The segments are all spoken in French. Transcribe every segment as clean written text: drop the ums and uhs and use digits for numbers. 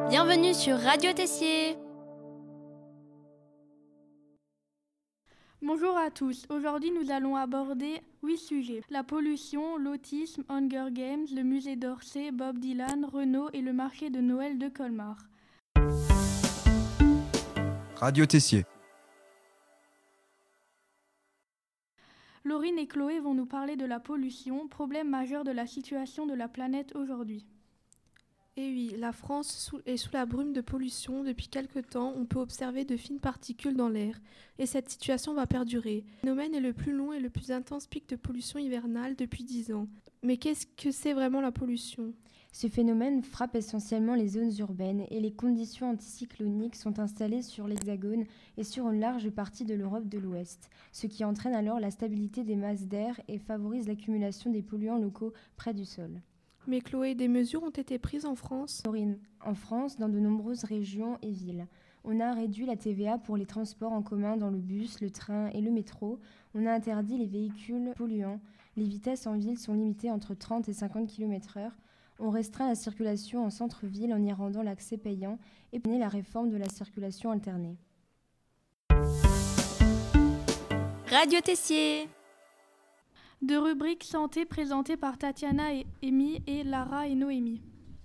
Bienvenue sur Radio Tessier. Bonjour à tous, aujourd'hui nous allons aborder 8 sujets. La pollution, l'autisme, Hunger Games, le musée d'Orsay, Bob Dylan, Renault et le marché de Noël de Colmar. Radio Tessier. Laurine et Chloé vont nous parler de la pollution, problème majeur de la situation de la planète aujourd'hui. Et oui, la France est sous la brume de pollution. Depuis quelque temps, on peut observer de fines particules dans l'air. Et cette situation va perdurer. Le phénomène est le plus long et le plus intense pic de pollution hivernale depuis 10 ans. Mais qu'est-ce que c'est vraiment la pollution ? Ce phénomène frappe essentiellement les zones urbaines et les conditions anticycloniques sont installées sur l'Hexagone et sur une large partie de l'Europe de l'Ouest, ce qui entraîne alors la stabilité des masses d'air et favorise l'accumulation des polluants locaux près du sol. Mais Chloé, des mesures ont été prises en France ? Laurine, en France, dans de nombreuses régions et villes, on a réduit la TVA pour les transports en commun dans le bus, le train et le métro. On a interdit les véhicules polluants. Les vitesses en ville sont limitées entre 30 et 50 km/h. On restreint la circulation en centre-ville en y rendant l'accès payant et la réforme de la circulation alternée. Radio Tessier. Deux rubriques santé présentées par Tatiana et Amy et Lara et Noémie.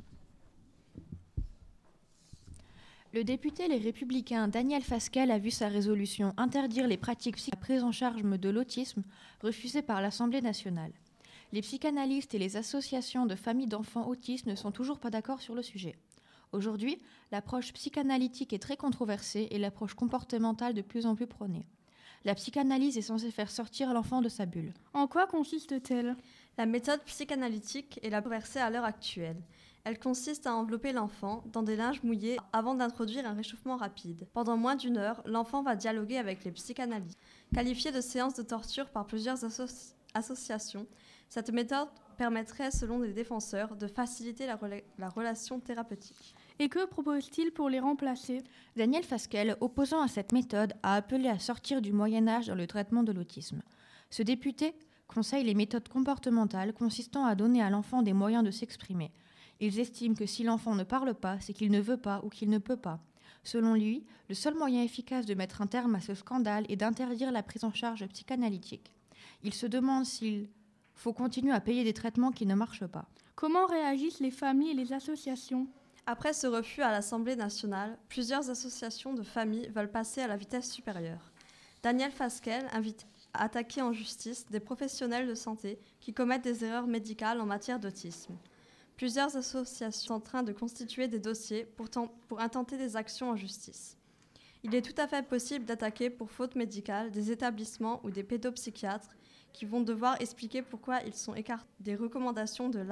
Le député Les Républicains Daniel Fasquelle a vu sa résolution interdire les pratiques psychiatriques à prise en charge de l'autisme refusée par l'Assemblée nationale. Les psychanalystes et les associations de familles d'enfants autistes ne sont toujours pas d'accord sur le sujet. Aujourd'hui, l'approche psychanalytique est très controversée et l'approche comportementale de plus en plus prônée. La psychanalyse est censée faire sortir l'enfant de sa bulle. En quoi consiste-t-elle ? La méthode psychanalytique est la controversée à l'heure actuelle. Elle consiste à envelopper l'enfant dans des linges mouillés avant d'introduire un réchauffement rapide. Pendant moins d'une heure, l'enfant va dialoguer avec les psychanalystes. Qualifiée de séance de torture par plusieurs associations, cette méthode permettrait, selon les défenseurs, de faciliter la relation thérapeutique. Et que propose-t-il pour les remplacer ? Daniel Fasquelle, opposant à cette méthode, a appelé à sortir du Moyen-Âge dans le traitement de l'autisme. Ce député conseille les méthodes comportementales consistant à donner à l'enfant des moyens de s'exprimer. Ils estiment que si l'enfant ne parle pas, c'est qu'il ne veut pas ou qu'il ne peut pas. Selon lui, le seul moyen efficace de mettre un terme à ce scandale est d'interdire la prise en charge psychanalytique. Il se demande s'il faut continuer à payer des traitements qui ne marchent pas. Comment réagissent les familles et les associations ? Après ce refus à l'Assemblée nationale, plusieurs associations de familles veulent passer à la vitesse supérieure. Daniel Fasquelle invite à attaquer en justice des professionnels de santé qui commettent des erreurs médicales en matière d'autisme. Plusieurs associations sont en train de constituer des dossiers pour intenter des actions en justice. Il est tout à fait possible d'attaquer pour faute médicale des établissements ou des pédopsychiatres qui vont devoir expliquer pourquoi ils sont écartés des recommandations de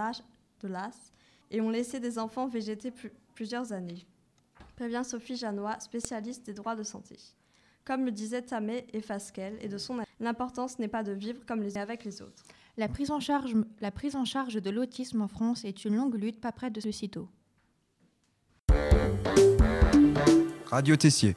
l'AS et ont laissé des enfants végéter plusieurs années, prévient Sophie Janois, spécialiste des droits de santé. Comme le disaient Tamé et Fasquelle, et de son avis, l'importance n'est pas de vivre comme les uns avec les autres. La prise en charge de l'autisme en France est une longue lutte pas près de sitôt. Radio Tessier.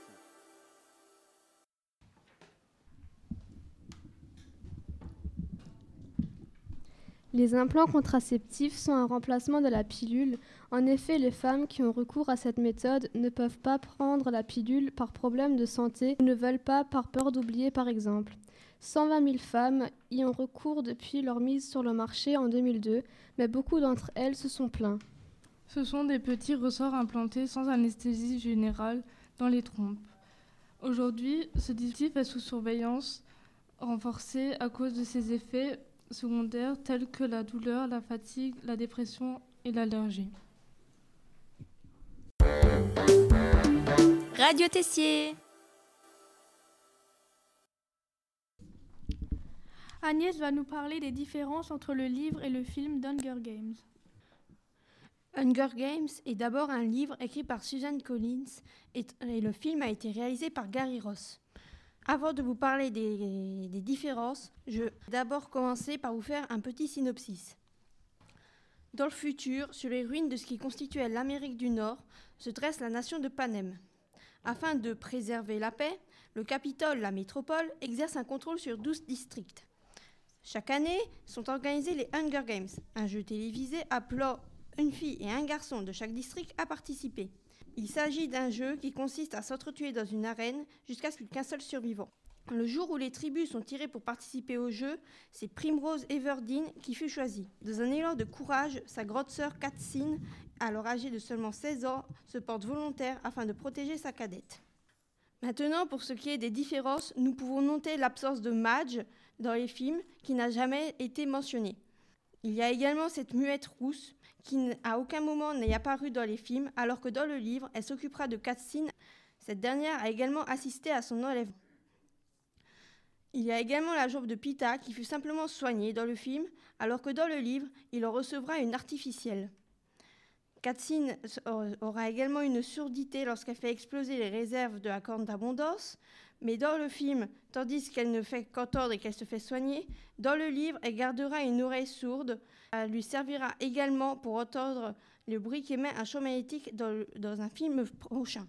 Les implants contraceptifs sont un remplacement de la pilule. En effet, les femmes qui ont recours à cette méthode ne peuvent pas prendre la pilule par problème de santé ou ne veulent pas par peur d'oublier par exemple. 120 000 femmes y ont recours depuis leur mise sur le marché en 2002, mais beaucoup d'entre elles se sont plaintes. Ce sont des petits ressorts implantés sans anesthésie générale dans les trompes. Aujourd'hui, ce dispositif est sous surveillance renforcée à cause de ses effets secondaires tels que la douleur, la fatigue, la dépression et l'allergie. Radio Tessier. Agnès va nous parler des différences entre le livre et le film d'Hunger Games. Hunger Games est d'abord un livre écrit par Suzanne Collins et le film a été réalisé par Gary Ross. Avant de vous parler des différences, je vais d'abord commencer par vous faire un petit synopsis. Dans le futur, sur les ruines de ce qui constituait l'Amérique du Nord, se dresse la nation de Panem. Afin de préserver la paix, le Capitole, la métropole, exerce un contrôle sur 12 districts. Chaque année sont organisés les Hunger Games, un jeu télévisé appelant une fille et un garçon de chaque district à participer. Il s'agit d'un jeu qui consiste à s'entretuer dans une arène jusqu'à ce qu'il n'y ait qu'un seul survivant. Le jour où les tribus sont tirées pour participer au jeu, c'est Primrose Everdeen qui fut choisie. Dans un élan de courage, sa grande sœur Katcine, alors âgée de seulement 16 ans, se porte volontaire afin de protéger sa cadette. Maintenant, pour ce qui est des différences, nous pouvons noter l'absence de Madge dans les films qui n'a jamais été mentionnée. Il y a également cette muette rousse qui à aucun moment n'est apparue dans les films, alors que dans le livre, elle s'occupera de Katcine. Cette dernière a également assisté à son enlèvement. Il y a également la jambe de Pita qui fut simplement soignée dans le film, alors que dans le livre, il en recevra une artificielle. Katcine aura également une surdité lorsqu'elle fait exploser les réserves de la corne d'abondance, mais dans le film, tandis qu'elle ne fait qu'entendre et qu'elle se fait soigner, dans le livre, elle gardera une oreille sourde. Elle lui servira également pour entendre le bruit qu'émet un champ magnétique dans un film prochain.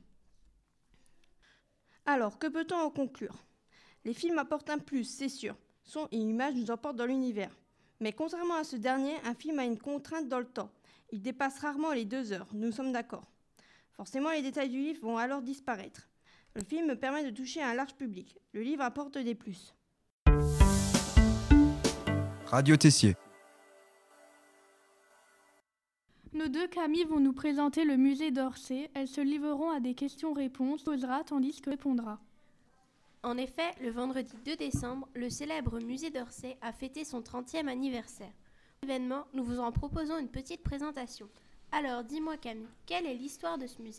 Alors, que peut-on en conclure ? Les films apportent un plus, c'est sûr. Son et images nous emportent dans l'univers. Mais contrairement à ce dernier, un film a une contrainte dans le temps. Il dépasse rarement les 2 heures, nous sommes d'accord. Forcément, les détails du livre vont alors disparaître. Le film permet de toucher un large public. Le livre apporte des plus. Radio Tessier. Nos 2 Camille vont nous présenter le musée d'Orsay. Elles se livreront à des questions-réponses, posera tandis que répondra. En effet, le vendredi 2 décembre, le célèbre musée d'Orsay a fêté son 30e anniversaire. Pour l'événement, nous vous en proposons une petite présentation. Alors, dis-moi Camille, quelle est l'histoire de ce musée ?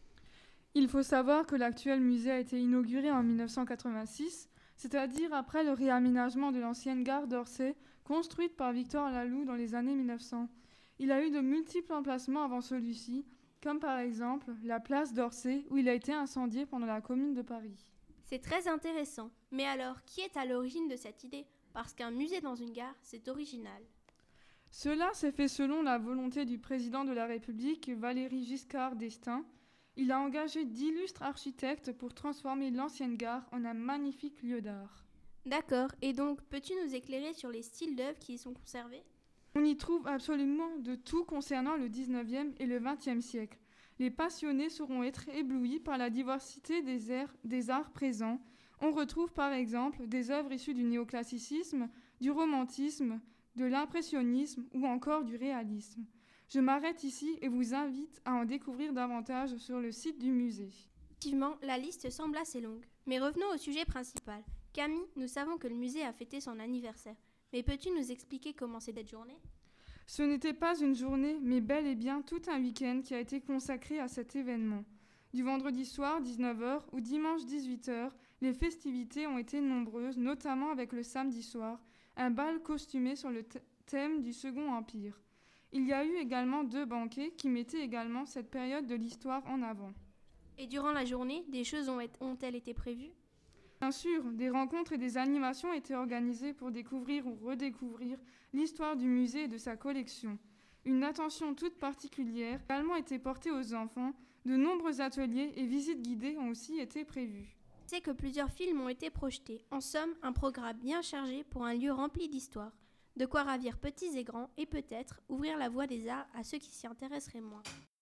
Il faut savoir que l'actuel musée a été inauguré en 1986, c'est-à-dire après le réaménagement de l'ancienne gare d'Orsay, construite par Victor Laloux dans les années 1900. Il a eu de multiples emplacements avant celui-ci, comme par exemple la place d'Orsay, où il a été incendié pendant la Commune de Paris. C'est très intéressant. Mais alors, qui est à l'origine de cette idée ? Parce qu'un musée dans une gare, c'est original. Cela s'est fait selon la volonté du président de la République, Valéry Giscard d'Estaing. Il a engagé d'illustres architectes pour transformer l'ancienne gare en un magnifique lieu d'art. D'accord. Et donc, peux-tu nous éclairer sur les styles d'œuvres qui y sont conservés ? On y trouve absolument de tout concernant le 19e et le 20e siècle. Les passionnés sauront être éblouis par la diversité des arts présents. On retrouve par exemple des œuvres issues du néoclassicisme, du romantisme, de l'impressionnisme ou encore du réalisme. Je m'arrête ici et vous invite à en découvrir davantage sur le site du musée. Effectivement, la liste semble assez longue. Mais revenons au sujet principal. Camille, nous savons que le musée a fêté son anniversaire. Mais peux-tu nous expliquer comment c'est cette journée ? Ce n'était pas une journée, mais bel et bien tout un week-end qui a été consacré à cet événement. Du vendredi soir, 19h, au dimanche, 18h, les festivités ont été nombreuses, notamment avec le samedi soir, un bal costumé sur le thème du Second Empire. Il y a eu également 2 banquets qui mettaient également cette période de l'histoire en avant. Et durant la journée, des choses ont-elles été prévues ? Bien sûr, des rencontres et des animations étaient organisées pour découvrir ou redécouvrir l'histoire du musée et de sa collection. Une attention toute particulière a également été portée aux enfants. De nombreux ateliers et visites guidées ont aussi été prévus. Je sais que plusieurs films ont été projetés. En somme, un programme bien chargé pour un lieu rempli d'histoire. De quoi ravir petits et grands et peut-être ouvrir la voie des arts à ceux qui s'y intéresseraient moins.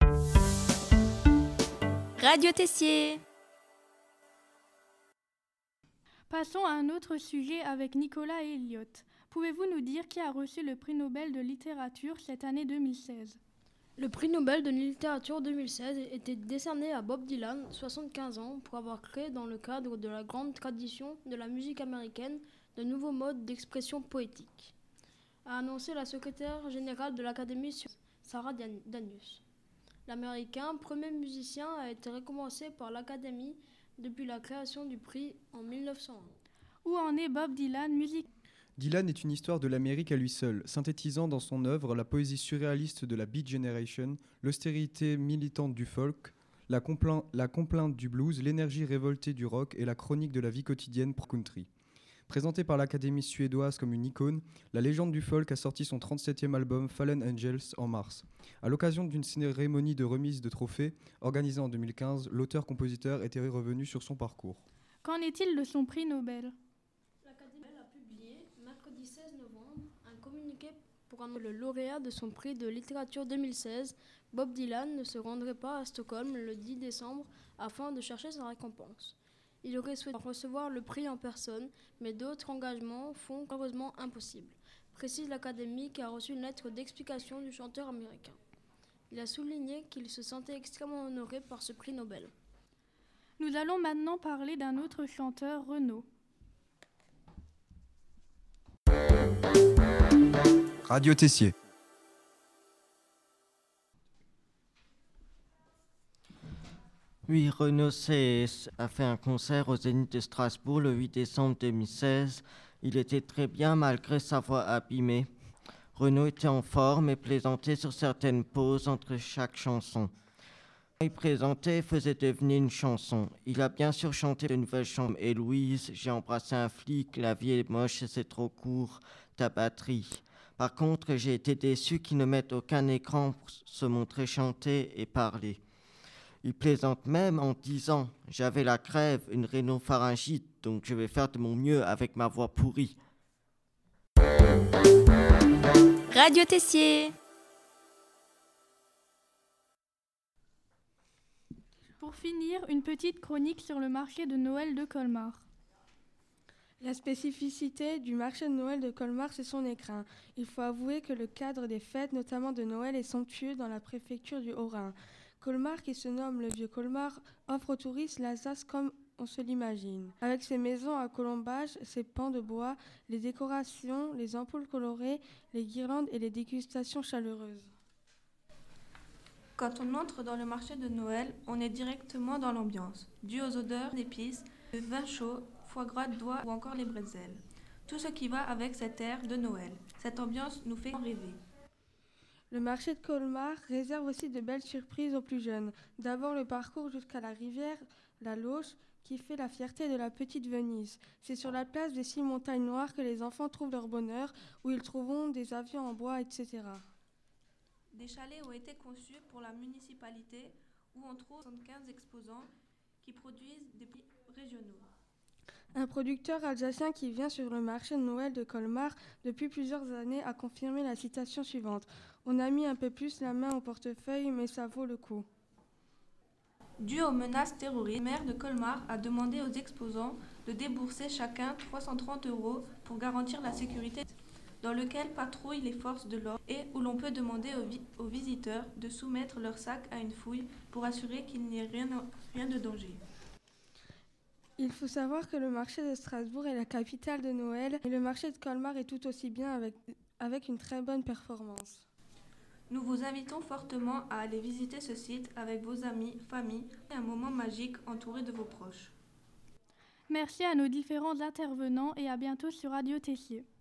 Radio Tessier. Passons à un autre sujet avec Nicolas et Elliot. Pouvez-vous nous dire qui a reçu le prix Nobel de littérature cette année 2016 ? Le prix Nobel de littérature 2016 était décerné à Bob Dylan, 75 ans, pour avoir créé dans le cadre de la grande tradition de la musique américaine de nouveaux modes d'expression poétique, a annoncé la secrétaire générale de l'Académie, Sarah Danius. L'Américain, premier musicien, a été récompensé par l'Académie depuis la création du prix en 1901. Où en est Bob Dylan, musique ? Dylan est une histoire de l'Amérique à lui seul, synthétisant dans son œuvre la poésie surréaliste de la Beat Generation, l'austérité militante du folk, la complainte du blues, l'énergie révoltée du rock et la chronique de la vie quotidienne pour country. Présentée par l'Académie suédoise comme une icône, la légende du folk a sorti son 37e album Fallen Angels en mars. À l'occasion d'une cérémonie de remise de trophées organisée en 2015, l'auteur-compositeur était revenu sur son parcours. Qu'en est-il de son prix Nobel ? L'Académie a publié, mercredi 16 novembre, un communiqué Pour annoncer le lauréat de son prix de littérature 2016, Bob Dylan ne se rendrait pas à Stockholm le 10 décembre afin de chercher sa récompense. Il aurait souhaité recevoir le prix en personne, mais d'autres engagements font malheureusement impossible, précise l'Académie qui a reçu une lettre d'explication du chanteur américain. Il a souligné qu'il se sentait extrêmement honoré par ce prix Nobel. Nous allons maintenant parler d'un autre chanteur, Renaud. Radio Tessier. Oui, Renaud CS a fait un concert au Zénith de Strasbourg le 8 décembre 2016. Il était très bien malgré sa voix abîmée. Renaud était en forme et plaisantait sur certaines pauses entre chaque chanson. Quand il présentait, faisait devenir une chanson. Il a bien sûr chanté de nouvelles chansons. Héloïse, J'ai embrassé un flic, La vie est moche et c'est trop court, Ta batterie. Par contre, j'ai été déçu qu'ils ne mettent aucun écran pour se montrer chanter et parler. Il plaisante même en disant « J'avais la crève, une rhinopharyngite, donc je vais faire de mon mieux avec ma voix pourrie. » Radio Tessier. Pour finir, une petite chronique sur le marché de Noël de Colmar. La spécificité du marché de Noël de Colmar, c'est son écrin. Il faut avouer que le cadre des fêtes, notamment de Noël, est somptueux dans la préfecture du Haut-Rhin. Colmar, qui se nomme le Vieux Colmar, offre aux touristes l'Alsace comme on se l'imagine. Avec ses maisons à colombages, ses pans de bois, les décorations, les ampoules colorées, les guirlandes et les dégustations chaleureuses. Quand on entre dans le marché de Noël, on est directement dans l'ambiance, due aux odeurs d'épices, de vin chaud, foie gras d'oie ou encore les bretzels. Tout ce qui va avec cet air de Noël. Cette ambiance nous fait rêver. Le marché de Colmar réserve aussi de belles surprises aux plus jeunes. D'abord le parcours jusqu'à la rivière, la Lauche, qui fait la fierté de la petite Venise. C'est sur la place des 6 montagnes noires que les enfants trouvent leur bonheur, où ils trouveront des avions en bois, etc. Des chalets ont été conçus pour la municipalité, où on trouve 75 exposants qui produisent des prix régionaux. Un producteur alsacien qui vient sur le marché de Noël de Colmar depuis plusieurs années a confirmé la citation suivante. On a mis un peu plus la main au portefeuille, mais ça vaut le coup. Dû aux menaces terroristes, le maire de Colmar a demandé aux exposants de débourser chacun 330 € pour garantir la sécurité, dans lequel patrouillent les forces de l'ordre et où l'on peut demander aux visiteurs de soumettre leur sac à une fouille pour assurer qu'il n'y ait rien de danger. Il faut savoir que le marché de Strasbourg est la capitale de Noël et le marché de Colmar est tout aussi bien avec une très bonne performance. Nous vous invitons fortement à aller visiter ce site avec vos amis, famille et un moment magique entouré de vos proches. Merci à nos différents intervenants et à bientôt sur Radio Tessier.